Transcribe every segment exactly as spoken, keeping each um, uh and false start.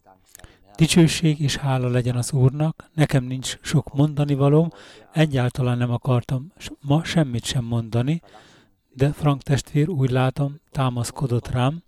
Dicsőség és hála legyen az Úrnak, nekem nincs sok mondani valóm, egyáltalán nem akartam ma semmit sem mondani, de Frank testvér úgy látom támaszkodott rám,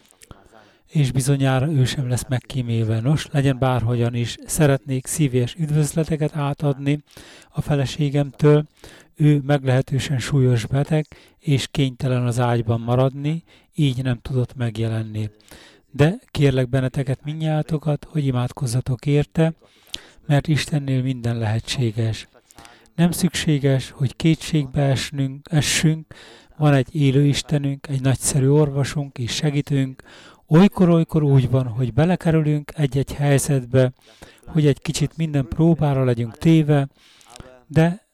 és bizonyára ő sem lesz megkímélve. Nos, legyen bárhogyan is, szeretnék szívélyes üdvözleteket átadni a feleségemtől, ő meglehetősen súlyos beteg, és kénytelen az ágyban maradni, így nem tudott megjelenni. De kérlek benneteket mindnyátokat, hogy imádkozzatok érte, mert Istennél minden lehetséges. Nem szükséges, hogy kétségbe esnünk, essünk, van egy élő Istenünk, egy nagyszerű orvosunk és segítőnk. Olykor-olykor úgy van, hogy belekerülünk egy-egy helyzetbe, hogy egy kicsit minden próbára legyünk téve, de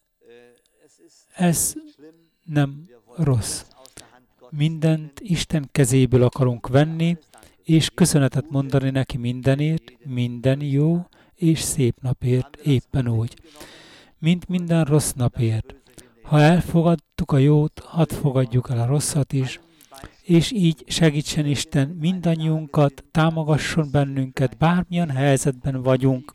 ez nem rossz. Mindent Isten kezéből akarunk venni, és köszönetet mondani neki mindenért, minden jó és szép napért, éppen úgy, mint minden rossz napért. Ha elfogadtuk a jót, hadd fogadjuk el a rosszat is, és így segítsen Isten mindannyiunkat, támogasson bennünket, bármilyen helyzetben vagyunk.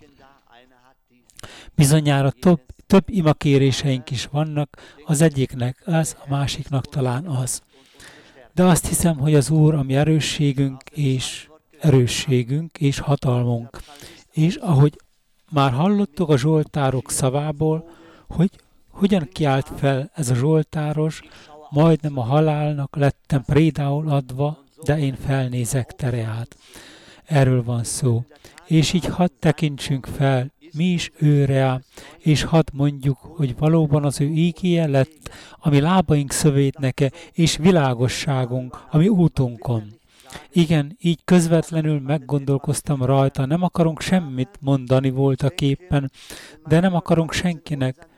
Bizonyára több, több imakéréseink is vannak, az egyiknek az, a másiknak talán az. De azt hiszem, hogy az Úr a mi erősségünk és erősségünk és hatalmunk. És ahogy már hallottuk a zsoltárok szavából, hogy hogyan kiált fel ez a zsoltáros, majdnem a halálnak lettem prédául adva, de én felnézek tereát. Erről van szó. És így hadd tekintsünk fel, mi is őre, és hadd mondjuk, hogy valóban az ő ígéje lett, ami lábaink szövétneke, és világosságunk, ami útunkon. Igen, így közvetlenül meggondolkoztam rajta, nem akarunk semmit mondani voltak éppen, de nem akarunk senkinek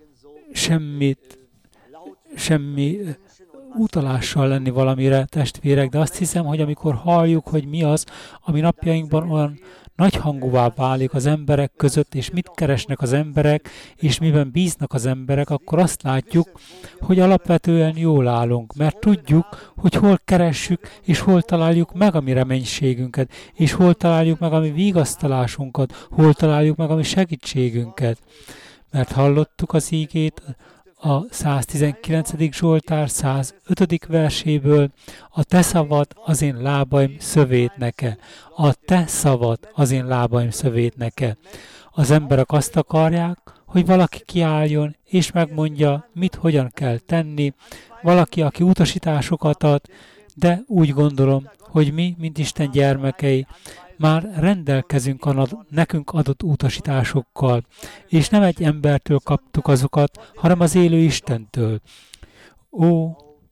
semmit, semmi utalással lenni valamire, testvérek, de azt hiszem, hogy amikor halljuk, hogy mi az, ami napjainkban olyan nagyhangúvá válik az emberek között, és mit keresnek az emberek, és miben bíznak az emberek, akkor azt látjuk, hogy alapvetően jól állunk, mert tudjuk, hogy hol keressük, és hol találjuk meg a mi reménységünket, és hol találjuk meg a mi vigasztalásunkat, hol találjuk meg a mi segítségünket. Mert hallottuk az ígét, a száztizenkilencedik Zsoltár százötödik verséből, a te szavad az én lábaim szövét neke. A te szavad az én lábaim szövét neke. Az emberek azt akarják, hogy valaki kiálljon, és megmondja, mit hogyan kell tenni, valaki, aki utasításokat ad, de úgy gondolom, hogy mi, mint Isten gyermekei, már rendelkezünk a nekünk adott utasításokkal, és nem egy embertől kaptuk azokat, hanem az élő Istentől. Ó,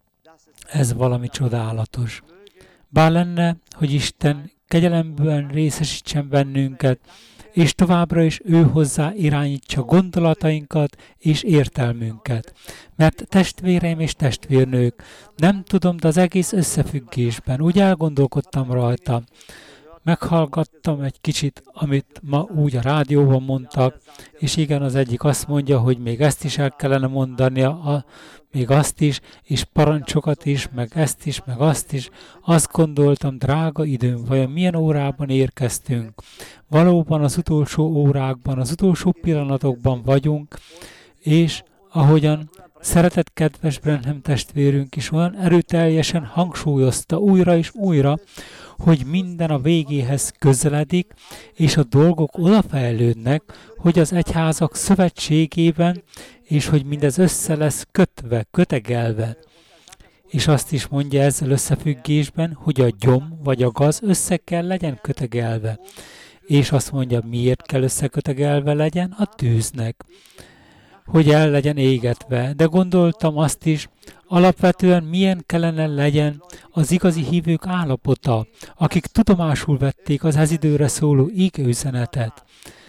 ez valami csodálatos. Bár lenne, hogy Isten kegyelemben részesítsen bennünket, és továbbra is ő hozzá irányítsa gondolatainkat és értelmünket. Mert testvéreim és testvérnők, nem tudom, de az egész összefüggésben úgy elgondolkodtam rajta, meghallgattam egy kicsit, amit ma úgy a rádióban mondtak, és igen, az egyik azt mondja, hogy még ezt is el kellene mondania, a, még azt is, és parancsokat is, meg ezt is, meg azt is. Azt gondoltam, drága időm, vajon milyen órában érkeztünk? Valóban az utolsó órákban, az utolsó pillanatokban vagyunk, és ahogyan szeretett kedves Branham testvérünk is olyan erőteljesen hangsúlyozta újra és újra, hogy minden a végéhez közeledik, és a dolgok odafejlődnek, hogy az egyházak szövetségében, és hogy mindez össze lesz kötve, kötegelve. És azt is mondja ezzel összefüggésben, hogy a gyom vagy a gaz össze kell legyen kötegelve. És azt mondja, miért kell összekötegelve legyen? A tűznek, hogy el legyen égetve. De gondoltam azt is, alapvetően milyen kellene legyen az igazi hívők állapota, akik tudomásul vették az ez időre szóló ígéüzenetet.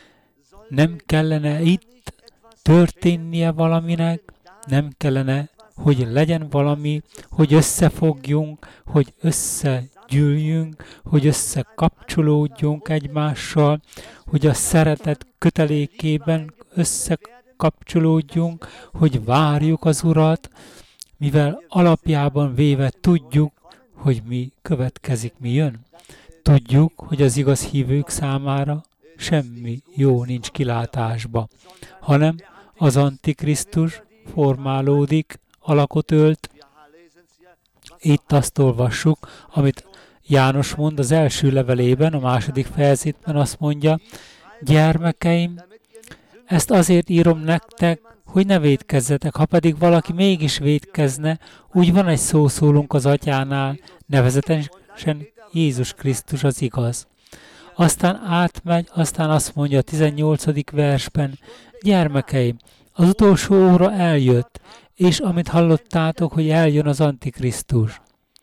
Nem kellene itt történnie valaminek, nem kellene, hogy legyen valami, hogy összefogjunk, hogy összegyűljünk, hogy összekapcsolódjunk egymással, hogy a szeretet kötelékében összekapcsolódjunk, hogy várjuk az Urat, mivel alapjában véve tudjuk, hogy mi következik, mi jön. Tudjuk, hogy az igaz hívők számára semmi jó nincs kilátásba, hanem az Antikrisztus formálódik, alakot ölt. Itt azt olvassuk, amit János mond az első levelében, a második fejezetben azt mondja, gyermekeim, ezt azért írom nektek, hogy ne vétkezzetek, ha pedig valaki mégis vétkezne, úgy van egy szószólunk az atyánál, nevezetesen Jézus Krisztus az igaz. Aztán átmegy, aztán azt mondja a tizennyolcadik versben, gyermekeim, az utolsó óra eljött, és amit hallottátok, hogy eljön az Antikrisztus.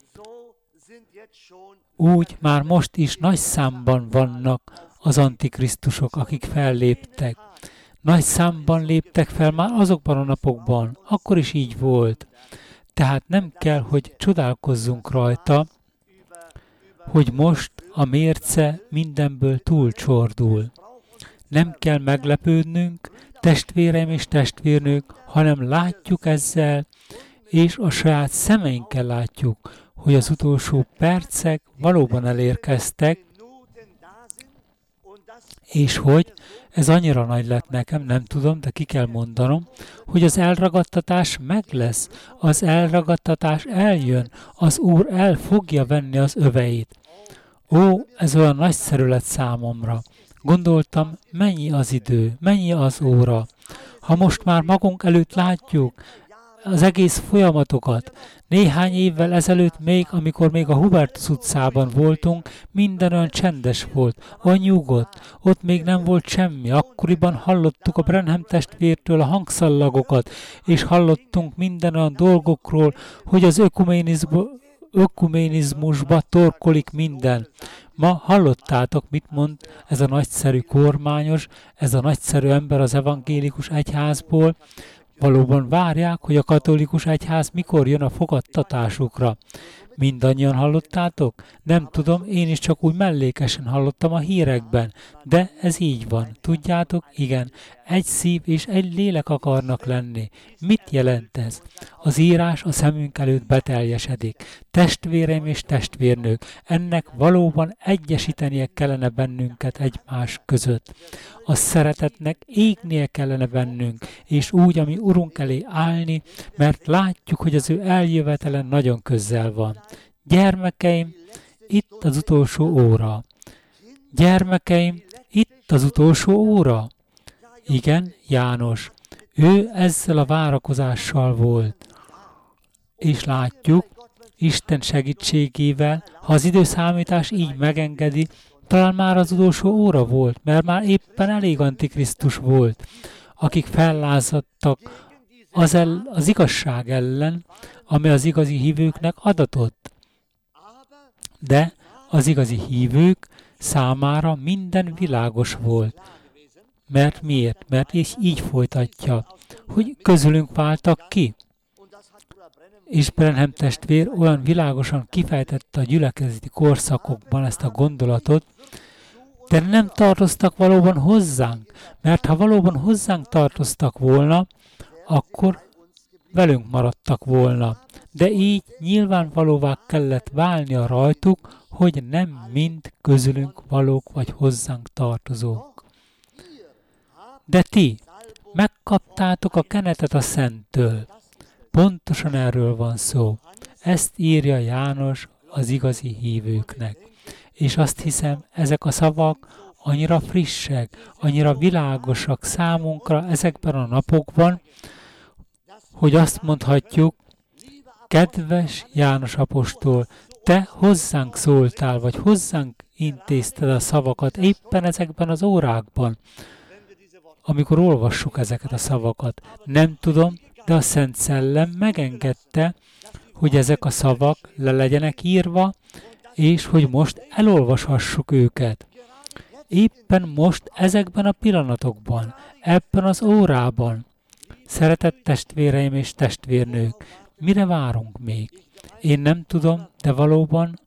Úgy már most is nagy számban vannak az antikrisztusok, akik felléptek. Nagy számban léptek fel már azokban a napokban, akkor is így volt. Tehát nem kell, hogy csodálkozzunk rajta, hogy most a mérce mindenből túlcsordul. Nem kell meglepődnünk, testvéreim és testvérnők, hanem látjuk ezzel, és a saját szemeinkkel látjuk, hogy az utolsó percek valóban elérkeztek, és hogy ez annyira nagy lett nekem, nem tudom, de ki kell mondanom, hogy az elragadtatás meg lesz, az elragadtatás eljön, az Úr el fogja venni az öveit. Ó, ez olyan nagyszerű lett számomra. Gondoltam, mennyi az idő, mennyi az óra. Ha most már magunk előtt látjuk az egész folyamatokat, néhány évvel ezelőtt még, amikor még a Hubertus utcában voltunk, minden olyan csendes volt, olyan nyugodt, ott még nem volt semmi. Akkoriban hallottuk a Branham testvértől a hangszallagokat, és hallottunk minden olyan dolgokról, hogy az ökumenizmusba torkolik minden. Ma hallottátok, mit mond ez a nagyszerű kormányos, ez a nagyszerű ember az evangélikus egyházból. Valóban várják, hogy a katolikus egyház mikor jön a fogadtatásukra. Mindannyian hallottátok? Nem tudom, én is csak úgy mellékesen hallottam a hírekben, de ez így van. Tudjátok? Igen. Egy szív és egy lélek akarnak lenni. Mit jelent ez? Az írás a szemünk előtt beteljesedik. Testvéreim és testvérnők, ennek valóban egyesítenie kellene bennünket egymás között. A szeretetnek égnie kellene bennünk, és úgy, ami Urunk elé állni, mert látjuk, hogy az ő eljövetele nagyon közel van. Gyermekeim, itt az utolsó óra. Gyermekeim, itt az utolsó óra. Igen, János. Ő ezzel a várakozással volt. És látjuk, Isten segítségével, ha az időszámítás így megengedi, talán már az utolsó óra volt, mert már éppen elég antikrisztus volt, akik fellázadtak az, el, az igazság ellen, ami az igazi hívőknek adatott. De az igazi hívők számára minden világos volt. Mert miért? Mert és így folytatja, hogy közülünk váltak ki. És Branham testvér olyan világosan kifejtette a gyülekezeti korszakokban ezt a gondolatot, de nem tartoztak valóban hozzánk, mert ha valóban hozzánk tartoztak volna, akkor velünk maradtak volna. De így nyilvánvalóvá kellett válnia rajtuk, hogy nem mind közülünk valók vagy hozzánk tartozók. De ti megkaptátok a kenetet a Szenttől. Pontosan erről van szó. Ezt írja János az igazi hívőknek. És azt hiszem, ezek a szavak annyira frissek, annyira világosak számunkra ezekben a napokban, hogy azt mondhatjuk, kedves János apostol, te hozzánk szóltál, vagy hozzánk intézted a szavakat éppen ezekben az órákban, amikor olvassuk ezeket a szavakat. Nem tudom, de a Szent Szellem megengedte, hogy ezek a szavak le legyenek írva, és hogy most elolvashassuk őket. Éppen most ezekben a pillanatokban, ebben az órában. Szeretett testvéreim és testvérnők, mire várunk még? Én nem tudom, de valóban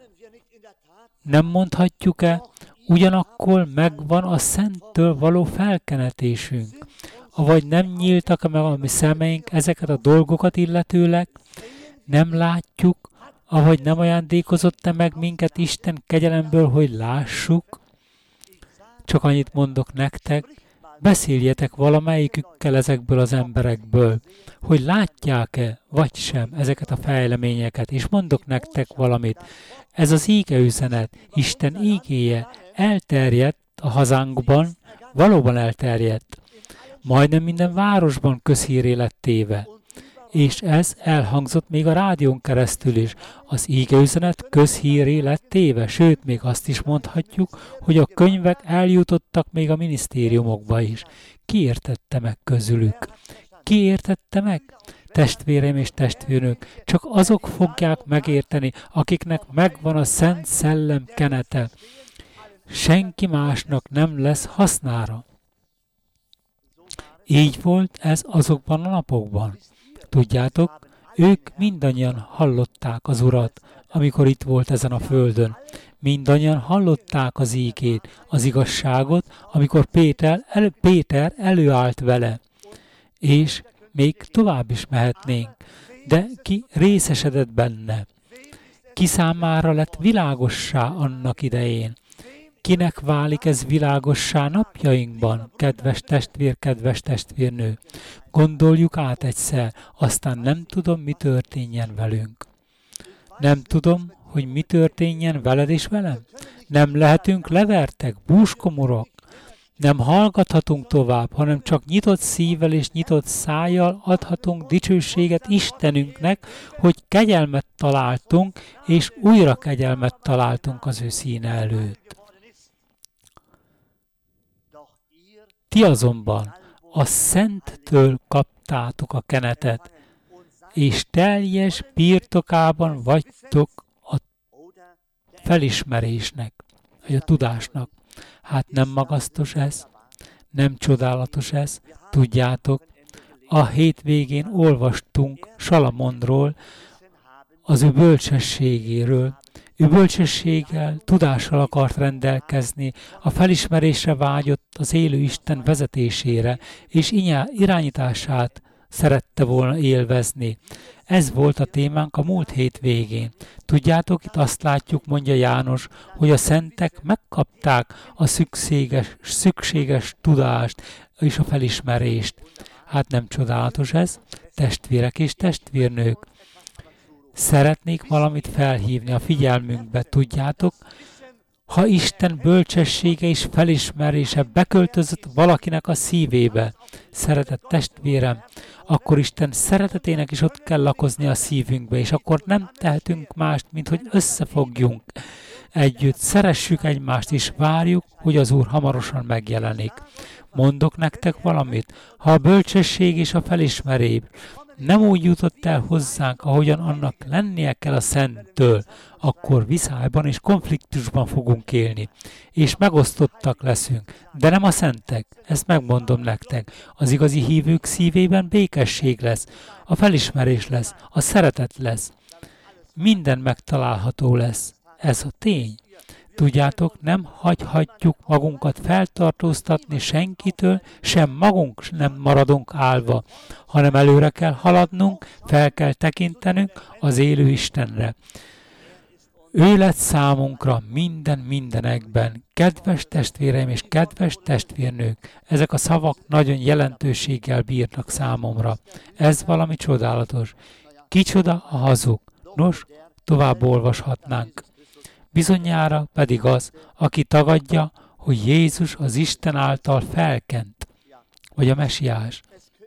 nem mondhatjuk-e, ugyanakkor megvan a Szenttől való felkenetésünk. Avagy nem nyíltak meg a mi szemeink ezeket a dolgokat illetőleg, nem látjuk Ahogy nem ajándékozott-e meg minket Isten kegyelemből, hogy lássuk, csak annyit mondok nektek, beszéljetek valamelyikükkel ezekből az emberekből, hogy látják-e, vagy sem ezeket a fejleményeket, és mondok nektek valamit. Ez az íge üzenet, Isten ígéje elterjedt a hazánkban, valóban elterjedt. Majdnem minden városban közhíré lett téve. És ez elhangzott még a rádión keresztül is. Az ígeüzenet közhíré lett téve, sőt, még azt is mondhatjuk, hogy a könyvek eljutottak még a minisztériumokba is. Ki értette meg közülük? Ki értette meg? Testvérem és testvérnők, csak azok fogják megérteni, akiknek megvan a Szent Szellem kenete. Senki másnak nem lesz hasznára. Így volt ez azokban a napokban. Tudjátok, ők mindannyian hallották az Urat, amikor itt volt ezen a földön. Mindannyian hallották az ígét, az igazságot, amikor Péter, elő, Péter előállt vele. És még tovább is mehetnénk, de ki részesedett benne? Ki számára lett világossá annak idején? Kinek válik ez világossá napjainkban, kedves testvér, kedves testvérnő? Gondoljuk át egyszer, aztán nem tudom, mi történjen velünk. Nem tudom, hogy mi történjen veled és velem. Nem lehetünk levertek, búskomorok. Nem hallgathatunk tovább, hanem csak nyitott szívvel és nyitott szájjal adhatunk dicsőséget Istenünknek, hogy kegyelmet találtunk, és újra kegyelmet találtunk az ő színe előtt. Ti azonban a Szenttől kaptátok a kenetet, és teljes birtokában vagytok a felismerésnek, vagy a tudásnak. Hát nem magasztos ez? Nem csodálatos ez? Tudjátok, a hétvégén olvastunk Salamonról, az ő bölcsességéről. Ő bölcsességgel, tudással akart rendelkezni, a felismerésre vágyott az élő Isten vezetésére, és irányítását szerette volna élvezni. Ez volt a témánk a múlt hétvégén. Tudjátok, itt azt látjuk, mondja János, hogy a szentek megkapták a szükséges, szükséges tudást és a felismerést. Hát nem csodálatos ez, testvérek és testvérnők? Szeretnék valamit felhívni a figyelmünkbe, tudjátok? Ha Isten bölcsessége és felismerése beköltözött valakinek a szívébe, szeretett testvérem, akkor Isten szeretetének is ott kell lakozni a szívünkbe, és akkor nem tehetünk mást, mint hogy összefogjunk együtt, szeressük egymást, és várjuk, hogy az Úr hamarosan megjelenik. Mondok nektek valamit, ha a bölcsesség és a felismerés nem úgy jutott el hozzánk, ahogyan annak lennie kell a Szenttől, akkor viszályban és konfliktusban fogunk élni, és megosztottak leszünk, de nem a szentek, ezt megmondom nektek. Az igazi hívők szívében békesség lesz, a felismerés lesz, a szeretet lesz. Minden megtalálható lesz. Ez a tény. Tudjátok, nem hagyhatjuk magunkat feltartóztatni senkitől, sem magunk nem maradunk állva, hanem előre kell haladnunk, fel kell tekintenünk az élő Istenre. Ő lett számunkra minden mindenekben. Kedves testvéreim és kedves testvérnők, ezek a szavak nagyon jelentőséggel bírnak számomra. Ez valami csodálatos. Kicsoda a hazug? Nos, tovább olvashatnánk. Bizonyára pedig az, aki tagadja, hogy Jézus az Isten által felkent, vagy a Mesiás.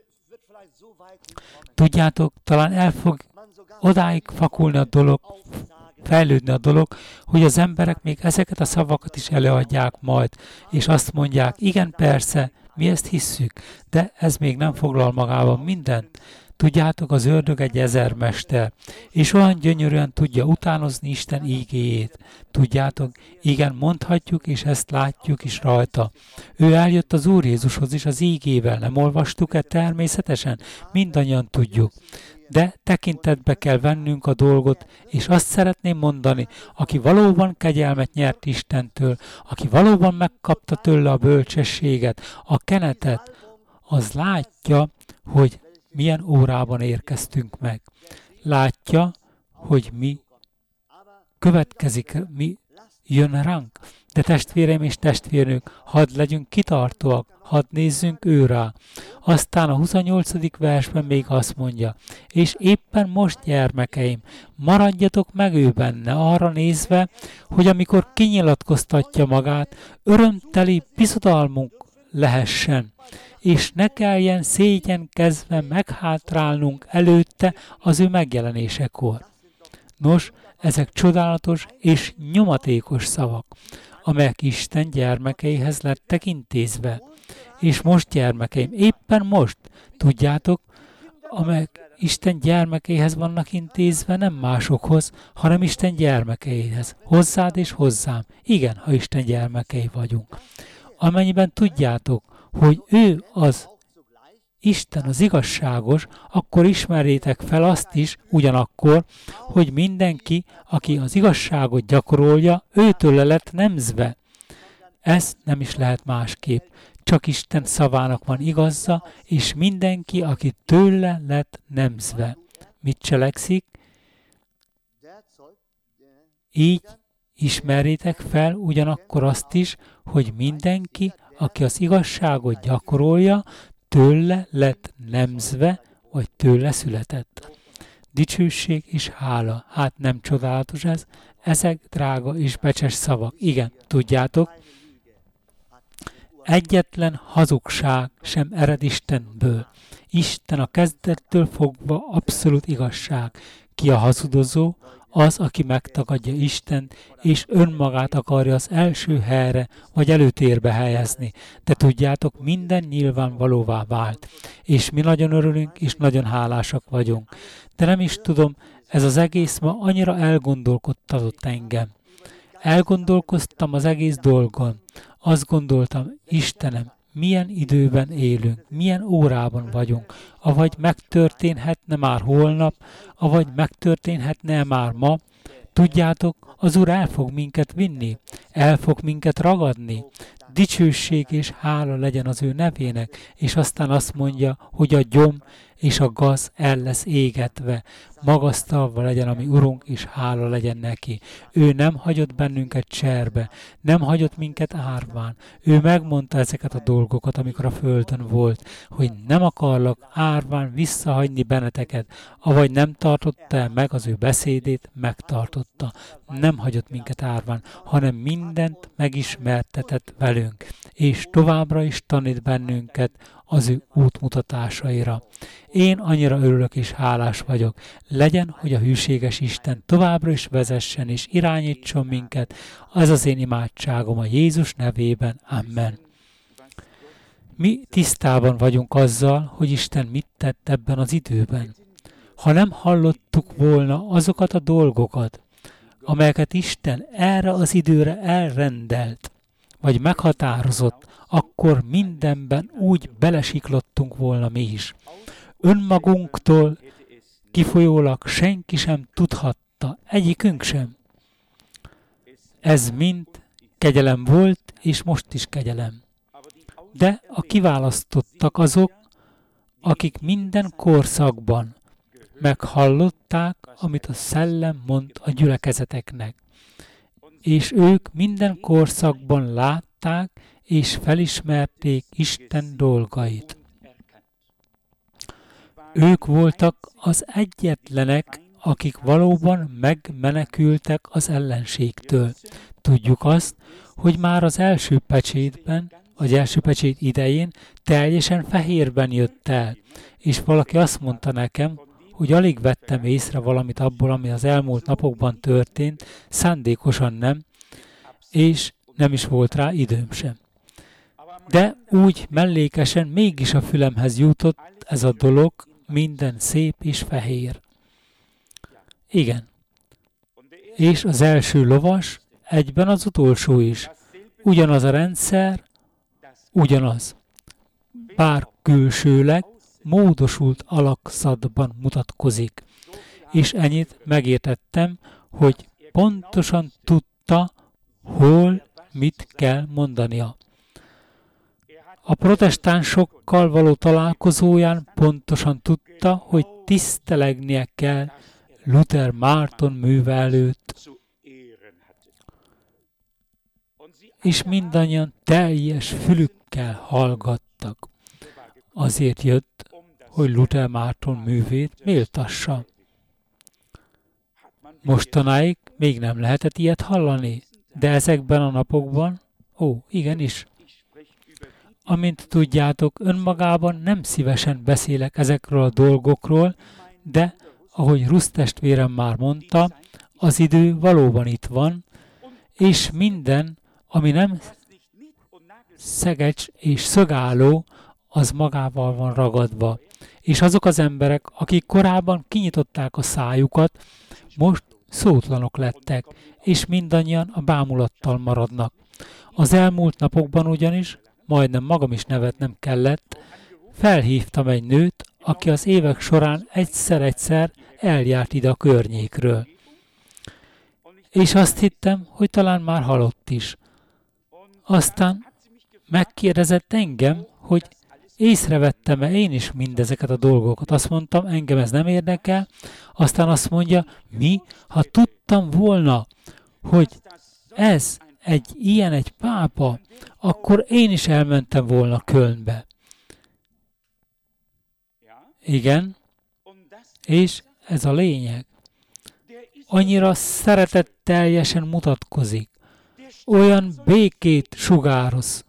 Tudjátok, talán el fog odáig fakulni a dolog, fejlődni a dolog, hogy az emberek még ezeket a szavakat is előadják majd, és azt mondják, igen, persze, mi ezt hisszük, de ez még nem foglal magában mindent. Tudjátok, az ördög egy ezermester, és olyan gyönyörűen tudja utánozni Isten ígéjét. Tudjátok, igen, mondhatjuk, és ezt látjuk is rajta. Ő eljött az Úr Jézushoz is az ígével, nem olvastuk-e természetesen? Mindannyian tudjuk. De tekintetbe kell vennünk a dolgot, és azt szeretném mondani, aki valóban kegyelmet nyert Istentől, aki valóban megkapta tőle a bölcsességet, a kenetet, az látja, hogy milyen órában érkeztünk meg. Látja, hogy mi következik, mi jön ránk. De testvéreim és testvérnők, hadd legyünk kitartóak, hadd nézzünk ő rá. Aztán a huszonnyolcadik versben még azt mondja, és éppen most, gyermekeim, maradjatok meg ő benne, arra nézve, hogy amikor kinyilatkoztatja magát, örömteli bizodalmunk lehessen, és ne kelljen szégyenkezve meghátrálnunk előtte az ő megjelenésekor. Nos, ezek csodálatos és nyomatékos szavak, amelyek Isten gyermekeihez lettek intézve. És most, gyermekeim, éppen most, tudjátok, amelyek Isten gyermekeihez vannak intézve, nem másokhoz, hanem Isten gyermekeihez. Hozzád és hozzám. Igen, ha Isten gyermekei vagyunk. Amennyiben tudjátok, hogy ő az Isten az igazságos, akkor ismerjétek fel azt is ugyanakkor, hogy mindenki, aki az igazságot gyakorolja, őtől lett nemzve. Ez nem is lehet másképp. Csak Isten szavának van igazza, és mindenki, aki tőle lett nemzve. Mit cselekszik? Így ismerjétek fel ugyanakkor azt is, hogy mindenki, aki az igazságot gyakorolja, tőle lett nemzve, vagy tőle született. Dicsőség és hála. Hát nem csodálatos ez? Ezek drága és becses szavak. Igen, tudjátok, egyetlen hazugság sem ered Istenből. Isten a kezdettől fogva abszolút igazság. Ki a hazudozó? Az, aki megtagadja Istent, és önmagát akarja az első helyre, vagy előtérbe helyezni. De tudjátok, minden nyilvánvalóvá vált. És mi nagyon örülünk, és nagyon hálásak vagyunk. De nem is tudom, ez az egész ma annyira elgondolkodtatott engem. Elgondolkoztam az egész dolgon. Azt gondoltam, Istenem, milyen időben élünk, milyen órában vagyunk, avagy megtörténhetne már holnap, avagy megtörténhetne már ma. Tudjátok, az Úr el fog minket vinni, el fog minket ragadni. Dicsőség és hála legyen az ő nevének, és aztán azt mondja, hogy a gyom és a gaz el lesz égetve. Magasztalva legyen a mi Urunk, és hála legyen neki. Ő nem hagyott bennünket cserbe, nem hagyott minket árván. Ő megmondta ezeket a dolgokat, amikor a földön volt, hogy nem akarlak árván visszahagyni benneteket, avagy nem tartotta meg az ő beszédét, megtartotta. Nem hagyott minket árván, hanem mindent megismertetett velünk, és továbbra is tanít bennünket az ő útmutatásaira. Én annyira örülök és hálás vagyok. Legyen, hogy a hűséges Isten továbbra is vezessen és irányítson minket. Ez az én imádságom a Jézus nevében. Amen. Mi tisztában vagyunk azzal, hogy Isten mit tett ebben az időben. Ha nem hallottuk volna azokat a dolgokat, amelyeket Isten erre az időre elrendelt, vagy meghatározott, akkor mindenben úgy belesiklottunk volna mi is. Önmagunktól kifolyólag senki sem tudhatta, egyikünk sem. Ez mind kegyelem volt, és most is kegyelem. De a kiválasztottak azok, akik minden korszakban meghallották, amit a Szellem mond a gyülekezeteknek. És ők minden korszakban látták, és felismerték Isten dolgait. Ők voltak az egyetlenek, akik valóban megmenekültek az ellenségtől. Tudjuk azt, hogy már az első pecsétben, az első pecsét idején teljesen fehérben jött el, és valaki azt mondta nekem, hogy alig vettem észre valamit abból, ami az elmúlt napokban történt, szándékosan nem, és nem is volt rá időm sem. De úgy mellékesen mégis a fülemhez jutott ez a dolog, minden szép és fehér. Igen. És az első lovas, egyben az utolsó is. Ugyanaz a rendszer, ugyanaz. Bár külsőleg módosult alakzatban mutatkozik. És ennyit megértettem, hogy pontosan tudta, hol mit kell mondania. A protestánsokkal való találkozóján pontosan tudta, hogy tisztelegnie kell Luther Márton műve előtt, és mindannyian teljes fülükkel hallgattak. Azért jött, hogy Luther Márton művét méltassa. Mostanáig még nem lehetett ilyet hallani, de ezekben a napokban, ó, igenis. Amint tudjátok, önmagában nem szívesen beszélek ezekről a dolgokról, de, ahogy Rusz testvérem már mondta, az idő valóban itt van, és minden, ami nem szegecs és szögálló, az magával van ragadva. És azok az emberek, akik korábban kinyitották a szájukat, most szótlanok lettek, és mindannyian a bámulattal maradnak. Az elmúlt napokban ugyanis, majdnem magam is nevetnem kellett, felhívtam egy nőt, aki az évek során egyszer-egyszer eljárt ide a környékről. És azt hittem, hogy talán már halott is. Aztán megkérdezett engem, hogy észrevettem-e én is mindezeket a dolgokat. Azt mondtam, engem ez nem érdekel. Aztán azt mondja, mi? Ha tudtam volna, hogy ez egy ilyen, egy pápa, akkor én is elmentem volna Kölnbe. Igen, és ez a lényeg. Annyira szeretetteljesen mutatkozik. Olyan békét sugároz.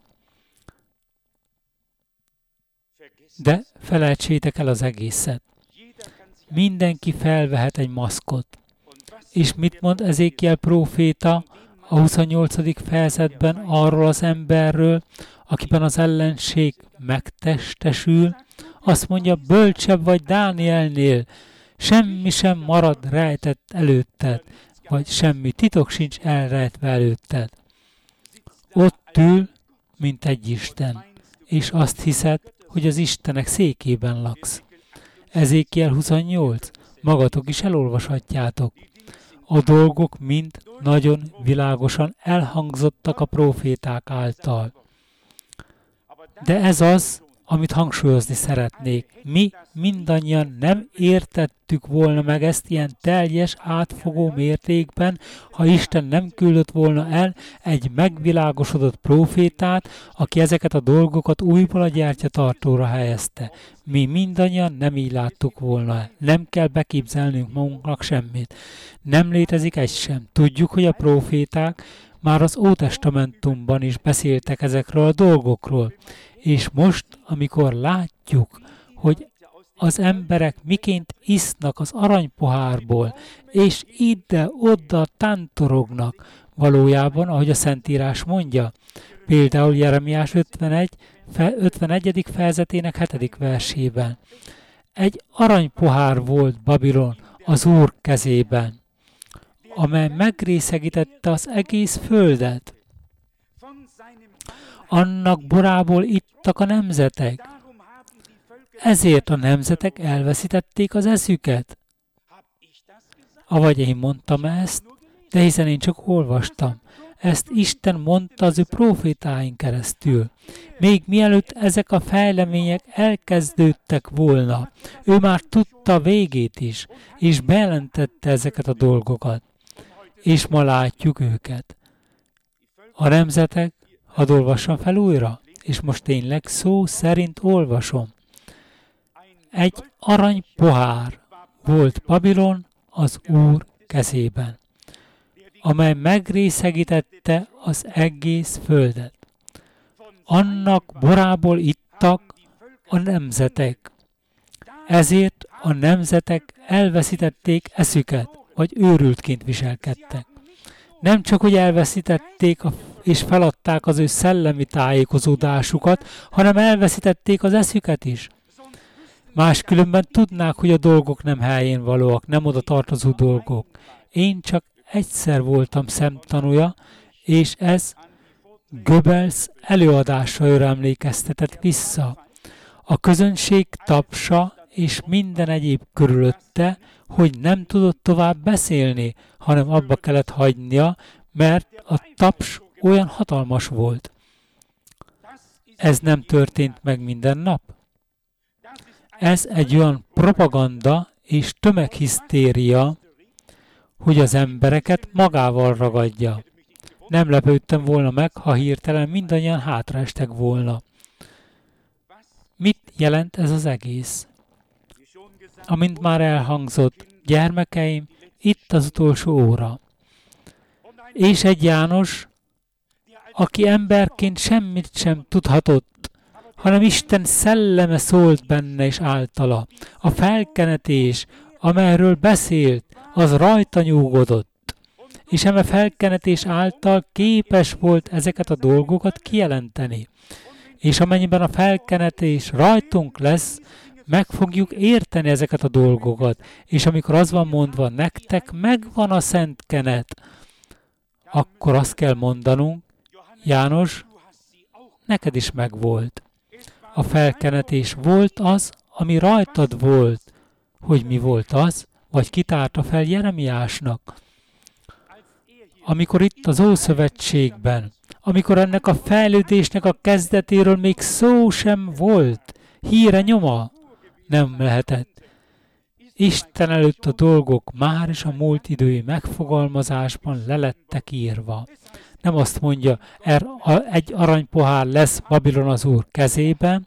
De felejtsétek el az egészet. Mindenki felvehet egy maszkot. És mit mond Ezékiel próféta a huszonnyolcadik fejezetben arról az emberről, akiben az ellenség megtestesül? Azt mondja, bölcsebb vagy Dánielnél, semmi sem marad rejtett előtted, vagy semmi titok sincs elrejtve előtted. Ott ül, mint egy Isten, és azt hiszed, hogy az Istenek székében laksz. Ezékiel huszonnyolc, magatok is elolvashatjátok. A dolgok mind nagyon világosan elhangzottak a próféták által. De ez az, amit hangsúlyozni szeretnék. Mi mindannyian nem értettük volna meg ezt ilyen teljes, átfogó mértékben, ha Isten nem küldött volna el egy megvilágosodott prófétát, aki ezeket a dolgokat újból a gyertyatartóra helyezte. Mi mindannyian nem így láttuk volna. Nem kell beképzelnünk magunknak semmit. Nem létezik egy sem. Tudjuk, hogy a próféták már az Ótestamentumban is beszéltek ezekről a dolgokról. És most, amikor látjuk, hogy az emberek miként isznak az aranypohárból, és ide-oda tántorognak, valójában, ahogy a Szentírás mondja, például Jeremiás ötvenegy, ötvenegyedik fejezetének hetedik versében. Egy aranypohár volt Babilon az Úr kezében, amely megrészegítette az egész földet. Annak borából ittak a nemzetek. Ezért a nemzetek elveszítették az eszüket. Avagy én mondtam ezt, de hiszen én csak olvastam. Ezt Isten mondta az ő prófétáin keresztül. Még mielőtt ezek a fejlemények elkezdődtek volna, ő már tudta a végét is, és bejelentette ezeket a dolgokat. És ma látjuk őket. A nemzetek, hadd olvassam fel újra, és most tényleg szó szerint olvasom. Egy arany pohár volt Babilon az Úr kezében, amely megrészegítette az egész földet. Annak borából ittak a nemzetek. Ezért a nemzetek elveszítették eszüket, vagy őrültként viselkedtek. Nem csak, hogy elveszítették a, és feladták az ő szellemi tájékozódásukat, hanem elveszítették az eszüket is. Máskülönben tudnák, hogy a dolgok nem helyén valóak, nem oda tartozó dolgok. Én csak egyszer voltam szemtanúja, és ez Goebbels előadásaira emlékeztetett vissza. A közönség tapsa és minden egyéb körülötte, hogy nem tudott tovább beszélni, hanem abba kellett hagynia, mert a taps olyan hatalmas volt. Ez nem történt meg minden nap. Ez egy olyan propaganda és tömeghisztéria, hogy az embereket magával ragadja. Nem lepődtem volna meg, ha hirtelen mindannyian hátraestek volna. Mit jelent ez az egész? Amint már elhangzott, gyermekeim, itt az utolsó óra. És egy János, aki emberként semmit sem tudhatott, hanem Isten szelleme szólt benne és általa. A felkenetés, amelyről beszélt, az rajta nyugodott, és eme felkenetés által képes volt ezeket a dolgokat kijelenteni. És amennyiben a felkenetés rajtunk lesz, meg fogjuk érteni ezeket a dolgokat. És amikor az van mondva, nektek megvan a szent kenet, akkor azt kell mondanunk, János, neked is megvolt. A felkenetés volt az, ami rajtad volt. Hogy mi volt az? Vagy kitárta fel Jeremiásnak? Amikor itt az Ószövetségben, amikor ennek a fejlődésnek a kezdetéről még szó sem volt, híre nyoma nem lehetett. Isten előtt a dolgok már is a múlt idői megfogalmazásban lelettek írva. Nem azt mondja, er, a, egy aranypohár lesz Babilon az Úr kezében,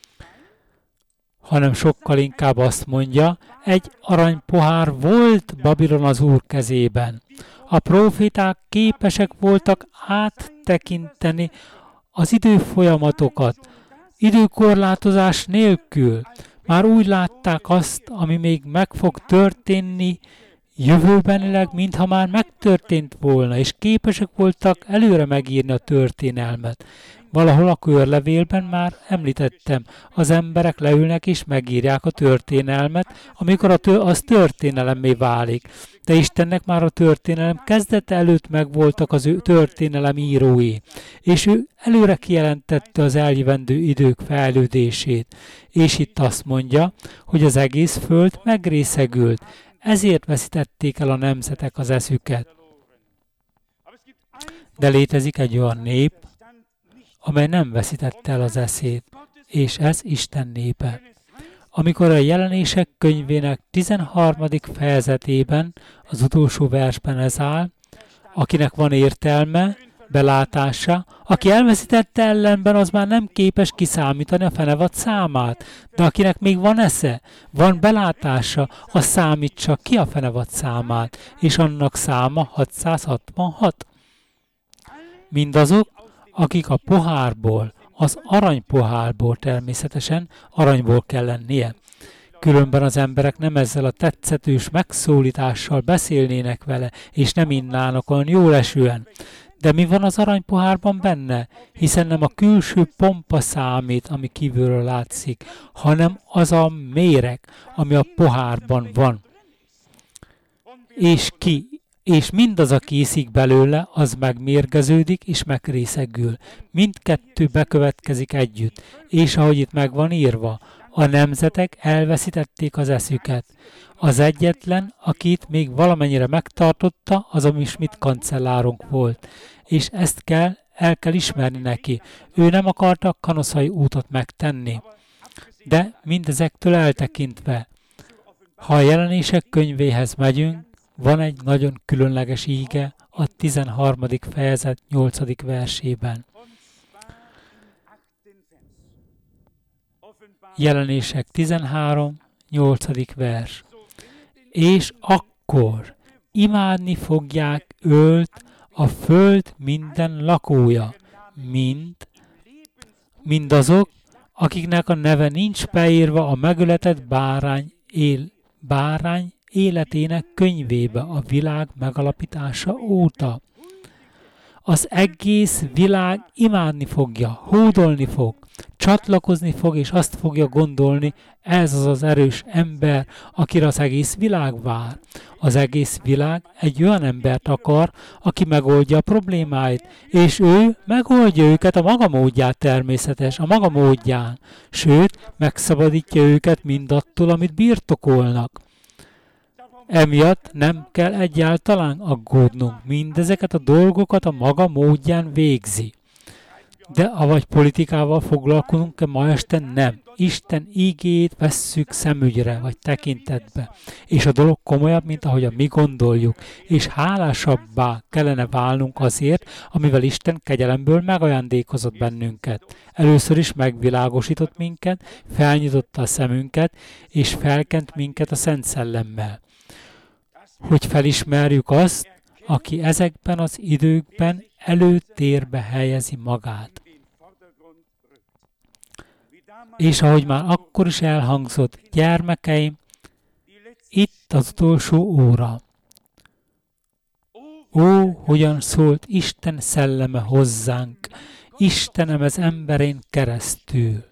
hanem sokkal inkább azt mondja, egy aranypohár volt Babilon az Úr kezében. A próféták képesek voltak áttekinteni az időfolyamatokat, időkorlátozás nélkül. Már úgy látták azt, ami még meg fog történni jövőbenileg, mintha már megtörtént volna, és képesek voltak előre megírni a történelmet. Valahol a körlevélben már említettem, az emberek leülnek és megírják a történelmet, amikor a tő, az történelemmé válik. De Istennek már a történelem kezdete előtt megvoltak az ő történelem írói, és ő előre kijelentette az eljövendő idők fejlődését. És itt azt mondja, hogy az egész föld megrészegült, ezért veszítették el a nemzetek az eszüket. De létezik egy olyan nép, amely nem veszítette el az eszét, és ez Isten népe. Amikor a Jelenések könyvének tizenharmadik fejezetében, az utolsó versben ez áll, akinek van értelme, belátása, aki elveszítette ellenben, az már nem képes kiszámítani a fenevad számát, de akinek még van esze, van belátása, az számítsa ki a fenevad számát, és annak száma hatszázhatvanhat. Mindazok, akik a pohárból, az aranypohárból természetesen, aranyból kell lennie. Különben az emberek nem ezzel a tetszetős megszólítással beszélnének vele, és nem innának olyan jól esően. De mi van az aranypohárban benne? Hiszen nem a külső pompa számít, ami kívülről látszik, hanem az a méreg, ami a pohárban van. És ki? És mindaz, aki iszik belőle, az megmérgeződik és megrészegül. Mindkettő bekövetkezik együtt, és ahogy itt meg van írva, a nemzetek elveszítették az eszüket. Az egyetlen, aki itt még valamennyire megtartotta, az a mi Schmidt kancellárunk volt. És ezt kell, el kell ismerni neki. Ő nem akarta a kanoszai útot megtenni. De mindezektől eltekintve, ha a Jelenések könyvéhez megyünk, van egy nagyon különleges íge a tizenharmadik fejezet nyolcadik versében. Jelenések tizenhárom nyolcadik vers. És akkor imádni fogják őt a föld minden lakója, mind, mindazok, akiknek a neve nincs beírva a megöletett bárány, él, bárány életének könyvébe a világ megalapítása óta. Az egész világ imádni fogja, hódolni fog, csatlakozni fog, és azt fogja gondolni, ez az az erős ember, akire az egész világ vár. Az egész világ egy olyan embert akar, aki megoldja a problémáit, és ő megoldja őket a maga módján természetes, a maga módján. Sőt, megszabadítja őket mindattól, amit birtokolnak. Emiatt nem kell egyáltalán aggódnunk, mindezeket a dolgokat a maga módján végzi. De avagy politikával foglalkozunk-e ma este? Nem. Isten ígéjét vesszük szemügyre, vagy tekintetbe. És a dolog komolyabb, mint ahogyan mi gondoljuk. És hálásabbá kellene válnunk azért, amivel Isten kegyelemből megajándékozott bennünket. Először is megvilágosított minket, felnyitotta a szemünket, és felkent minket a Szent Szellemmel. Hogy felismerjük azt, aki ezekben az időkben előtérbe helyezi magát. És ahogy már akkor is elhangzott, gyermekeim, itt az utolsó óra. Ó, hogyan szólt Isten szelleme hozzánk, Istenem az emberén keresztül.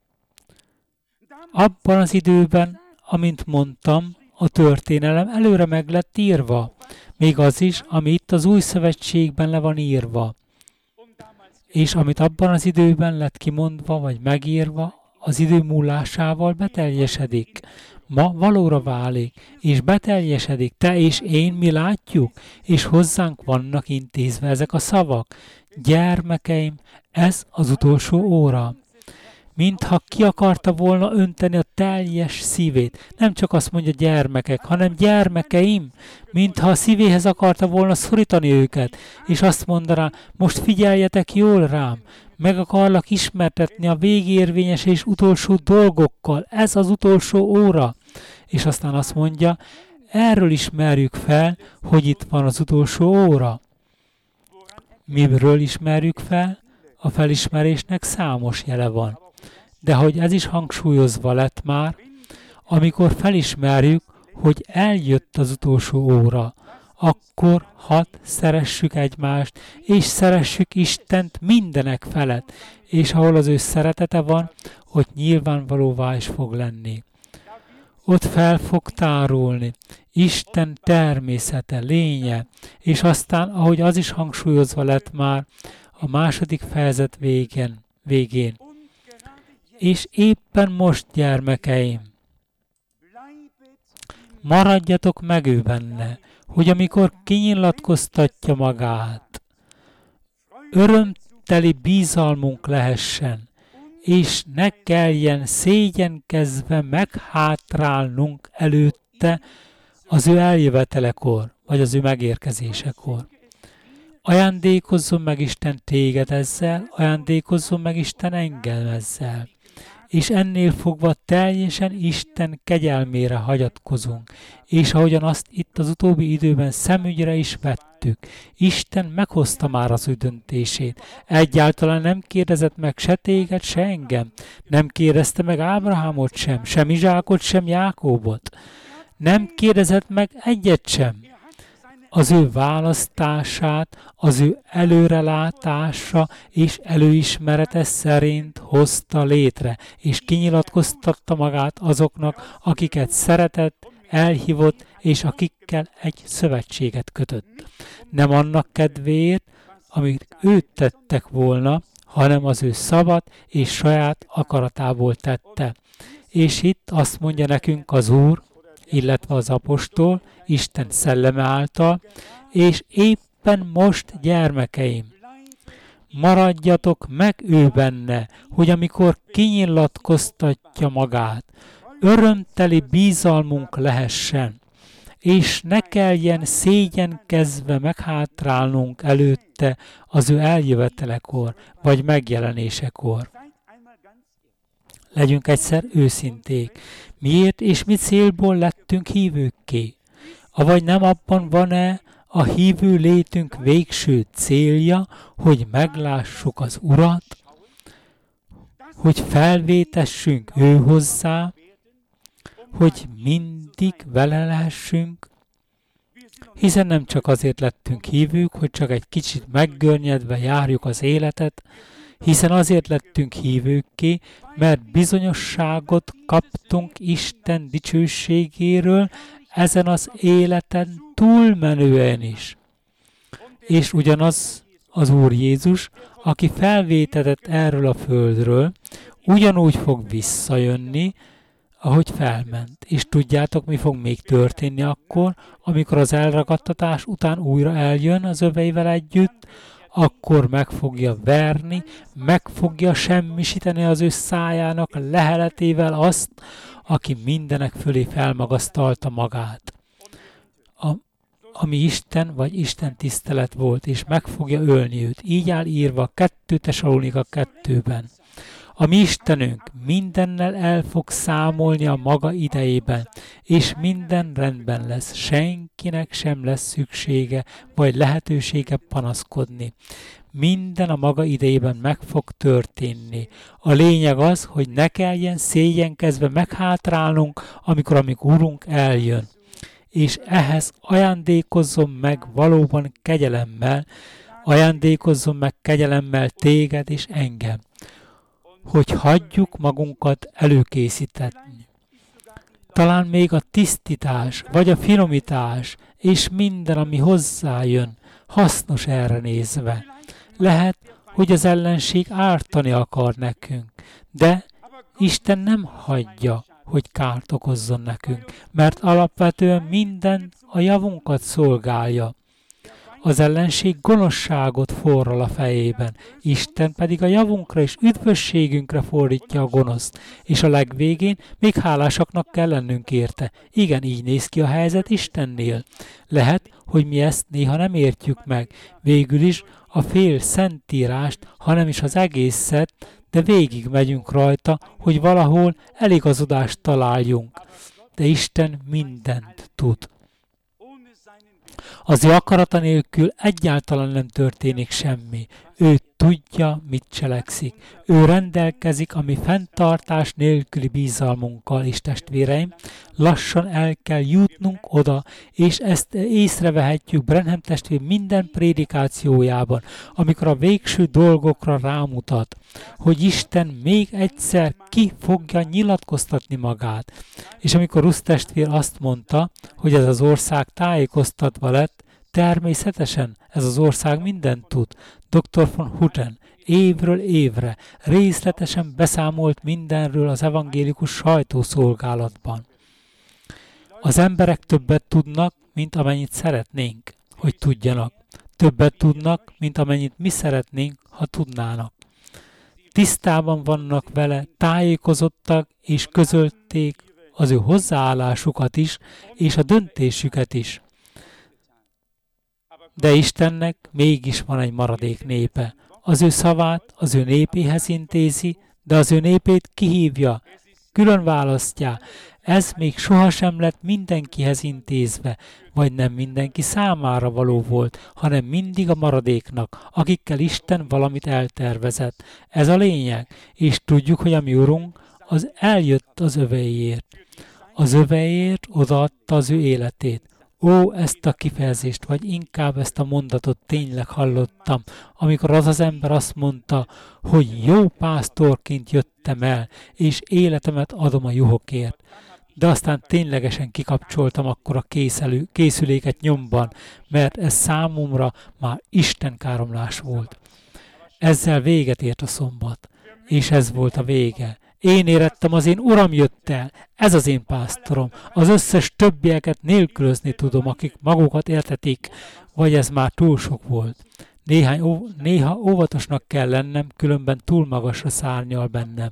Abban az időben, amint mondtam, a történelem előre meg lett írva, még az is, ami itt az Új Szövetségben le van írva. És amit abban az időben lett kimondva, vagy megírva, az idő múlásával beteljesedik. Ma valóra válik, és beteljesedik. Te és én mi látjuk, és hozzánk vannak intézve ezek a szavak. Gyermekeim, ez az utolsó óra. Mintha ki akarta volna önteni a teljes szívét. Nem csak azt mondja gyermekek, hanem gyermekeim, mintha a szívéhez akarta volna szorítani őket, és azt mondaná, most figyeljetek jól rám, meg akarlak ismertetni a végérvényes és utolsó dolgokkal, ez az utolsó óra. És aztán azt mondja, erről ismerjük fel, hogy itt van az utolsó óra. Miről ismerjük fel? A felismerésnek számos jele van. De hogy ez is hangsúlyozva lett már, amikor felismerjük, hogy eljött az utolsó óra, akkor hadd szeressük egymást, és szeressük Istent mindenek felett, és ahol az ő szeretete van, ott nyilvánvalóvá is fog lenni. Ott fel fog tárulni Isten természete, lénye, és aztán, ahogy az is hangsúlyozva lett már, a második fejezet végén, végén. És éppen most, gyermekeim, maradjatok meg ő benne, hogy amikor kinyilatkoztatja magát, örömteli bízalmunk lehessen, és ne kelljen szégyenkezve meghátrálnunk előtte az ő eljövetelekor, vagy az ő megérkezésekor. Ajándékozzon meg Isten téged ezzel, ajándékozzon meg Isten engem ezzel. És ennél fogva teljesen Isten kegyelmére hagyatkozunk. És ahogyan azt itt az utóbbi időben szemügyre is vettük, Isten meghozta már az ő döntését. Egyáltalán nem kérdezett meg se téged, se engem. Nem kérdezte meg Ábrahámot sem, sem Izsákot, sem Jákóbot. Nem kérdezett meg egyet sem. Az ő választását, az ő előrelátása és előismerete szerint hozta létre, és kinyilatkoztatta magát azoknak, akiket szeretett, elhívott, és akikkel egy szövetséget kötött. Nem annak kedvéért, amit őt tettek volna, hanem az ő szabad és saját akaratából tette. És itt azt mondja nekünk az Úr, illetve az apostol, Isten szelleme által, és éppen most, gyermekeim, maradjatok meg ő benne, hogy amikor kinyilatkoztatja magát, örömteli bízalmunk lehessen, és ne kelljen szégyenkezve meghátrálnunk előtte az ő eljövetelekor, vagy megjelenésekor. Legyünk egyszer őszinték. Miért és mi célból lettünk hívőkké? Avagy nem abban van-e a hívő létünk végső célja, hogy meglássuk az Urat, hogy felvétessünk ő hozzá, hogy mindig vele lehessünk, hiszen nem csak azért lettünk hívők, hogy csak egy kicsit meggörnyedve járjuk az életet, hiszen azért lettünk hívőkké, mert bizonyosságot kaptunk Isten dicsőségéről ezen az életen túlmenően is. És ugyanaz az Úr Jézus, aki felvétetett erről a földről, ugyanúgy fog visszajönni, ahogy felment. És tudjátok, mi fog még történni akkor, amikor az elragadtatás után újra eljön az öveivel együtt, akkor meg fogja verni, meg fogja semmisíteni az ő szájának leheletével azt, aki mindenek fölé felmagasztalta magát. A, ami Isten vagy Isten tisztelet volt, és meg fogja ölni őt. Így áll írva kettő Tesalónika kettőben. A mi Istenünk mindennel el fog számolni a maga idejében, és minden rendben lesz. Senkinek sem lesz szüksége, vagy lehetősége panaszkodni. Minden a maga idejében meg fog történni. A lényeg az, hogy ne kelljen szégyenkezve meghátrálnunk, amikor a mi Urunk eljön. És ehhez ajándékozzon meg valóban kegyelemmel, ajándékozzon meg kegyelemmel téged és engem, hogy hagyjuk magunkat előkészíteni. Talán még a tisztítás, vagy a finomítás, és minden, ami hozzájön, hasznos erre nézve. Lehet, hogy az ellenség ártani akar nekünk, de Isten nem hagyja, hogy kárt okozzon nekünk, mert alapvetően minden a javunkat szolgálja. Az ellenség gonoszságot forral a fejében, Isten pedig a javunkra és üdvösségünkre fordítja a gonoszt, és a legvégén még hálásaknak kell lennünk érte. Igen, így néz ki a helyzet Istennél. Lehet, hogy mi ezt néha nem értjük meg, végül is a fél szentírást, hanem is az egészet, de végig megyünk rajta, hogy valahol eligazodást találjunk. De Isten mindent tud. Az ő akarata nélkül egyáltalán nem történik semmi. Ő tudja, mit cselekszik. Ő rendelkezik a mi fenntartás nélküli bizalmunkkal, és testvéreim, lassan el kell jutnunk oda, és ezt észrevehetjük Branham testvér minden prédikációjában, amikor a végső dolgokra rámutat, hogy Isten még egyszer ki fogja nyilatkoztatni magát. És amikor Rusz testvér azt mondta, hogy ez az ország tájékoztatva lett, természetesen ez az ország mindent tud. doktor von Hutten évről évre részletesen beszámolt mindenről az evangélikus sajtószolgálatban. Az emberek többet tudnak, mint amennyit szeretnénk, hogy tudjanak. Többet tudnak, mint amennyit mi szeretnénk, ha tudnának. Tisztában vannak vele, tájékozottak és közölték az ő hozzáállásukat is, és a döntésüket is. De Istennek mégis van egy maradék népe. Az ő szavát az ő népéhez intézi, de az ő népét kihívja, külön választja. Ez még sohasem lett mindenkihez intézve, vagy nem mindenki számára való volt, hanem mindig a maradéknak, akikkel Isten valamit eltervezett. Ez a lényeg, és tudjuk, hogy a mi Urunk az eljött az övéért. Az övéért odaadta az ő életét. Ó, ezt a kifejezést, vagy inkább ezt a mondatot tényleg hallottam, amikor az az ember azt mondta, hogy jó pásztorként jöttem el, és életemet adom a juhokért. De aztán ténylegesen kikapcsoltam akkor a készelő, készüléket nyomban, mert ez számomra már istenkáromlás volt. Ezzel véget ért a szombat, és ez volt a vége. Én érettem, az én Uram jött el, ez az én pásztorom, az összes többieket nélkülözni tudom, akik magukat értetik, vagy ez már túl sok volt. Néhány, ó, néha óvatosnak kell lennem, különben túl magasra szárnyal bennem.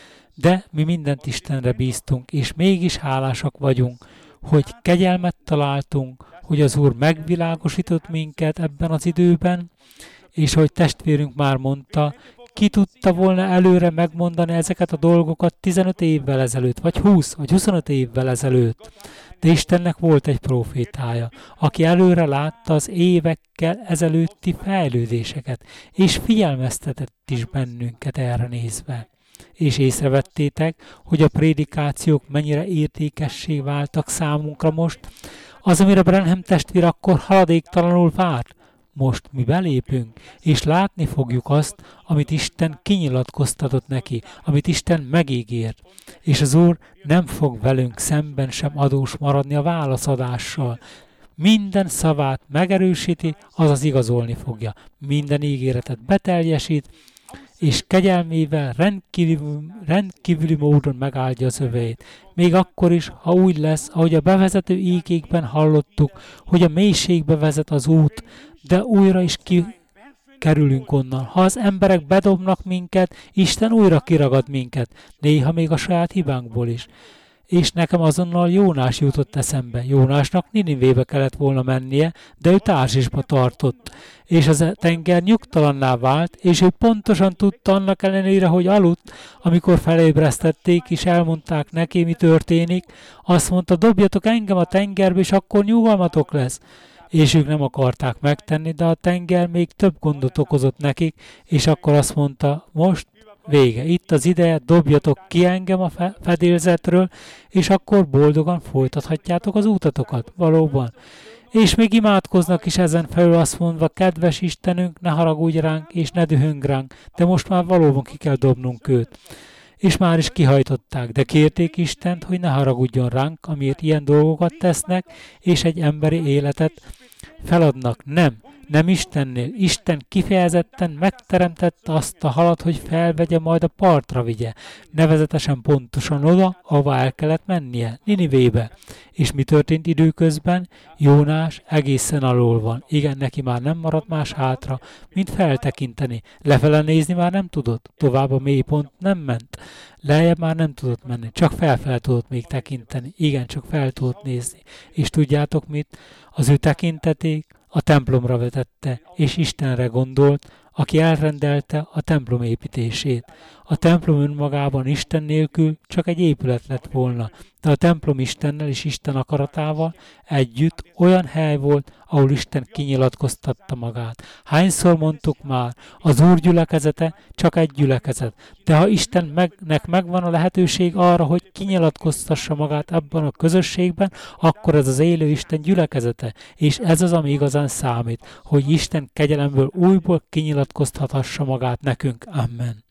De mi mindent Istenre bíztunk, és mégis hálásak vagyunk, hogy kegyelmet találtunk, hogy az Úr megvilágosított minket ebben az időben, és hogy testvérünk már mondta, ki tudta volna előre megmondani ezeket a dolgokat tizenöt évvel ezelőtt, vagy húsz, vagy huszonöt évvel ezelőtt. De Istennek volt egy prófétája, aki előre látta az évekkel ezelőtti fejlődéseket, és figyelmeztetett is bennünket erre nézve. És észrevettétek, hogy a prédikációk mennyire értékessé váltak számunkra most, az, amire Branham testvér akkor haladéktalanul várt. Most mi belépünk, és látni fogjuk azt, amit Isten kinyilatkoztatott neki, amit Isten megígért. És az Úr nem fog velünk szemben sem adós maradni a válaszadással. Minden szavát megerősíti, azaz igazolni fogja. Minden ígéretet beteljesít, és kegyelmével rendkívül, rendkívüli módon megáldja az övéit. Még akkor is, ha úgy lesz, ahogy a bevezető ígékben hallottuk, hogy a mélységbe vezet az út, de újra is ki kerülünk onnan. Ha az emberek bedobnak minket, Isten újra kiragad minket, néha még a saját hibánkból is. És nekem azonnal Jónás jutott eszembe. Jónásnak Ninivébe kellett volna mennie, de ő Társisba tartott. És az tenger nyugtalanná vált, és ő pontosan tudta annak ellenére, hogy aludt, amikor felébresztették, és elmondták neki, mi történik. Azt mondta, dobjatok engem a tengerbe, és akkor nyugalmatok lesz. És ők nem akarták megtenni, de a tenger még több gondot okozott nekik, és akkor azt mondta, most vége, itt az ideje, dobjatok ki engem a fedélzetről, és akkor boldogan folytathatjátok az útatokat, valóban. És még imádkoznak is ezen felül azt mondva, kedves Istenünk, ne haragudj ránk, és ne dühöng ránk, de most már valóban ki kell dobnunk őt. És már is kihajtották, de kérték Istent, hogy ne haragudjon ránk, amiért ilyen dolgokat tesznek, és egy emberi életet feladnak. Nem, nem Istennél. Isten kifejezetten megteremtette azt a halat, hogy felvegye, majd a partra vigye. Nevezetesen pontosan oda, ahova el kellett mennie, Ninivébe. És mi történt időközben? Jónás egészen alul van. Igen, neki már nem maradt más hátra, mint feltekinteni. Lefele nézni már nem tudott, tovább a mélypont nem ment. Lejjebb már nem tudott menni, csak felfele tudott még tekinteni. Igen, csak fel tudott nézni. És tudjátok mit? Az ő tekinteték a templomra vetette, és Istenre gondolt, aki elrendelte a templom építését. A templom önmagában Isten nélkül csak egy épület lett volna, de a templom Istennel és Isten akaratával együtt olyan hely volt, ahol Isten kinyilatkoztatta magát. Hányszor mondtuk már, az Úr gyülekezete csak egy gyülekezet, de ha Istennek megvan a lehetőség arra, hogy kinyilatkoztassa magát ebben a közösségben, akkor ez az élő Isten gyülekezete, és ez az, ami igazán számít, hogy Isten kegyelemből újból kinyilatkoztathassa magát nekünk. Amen.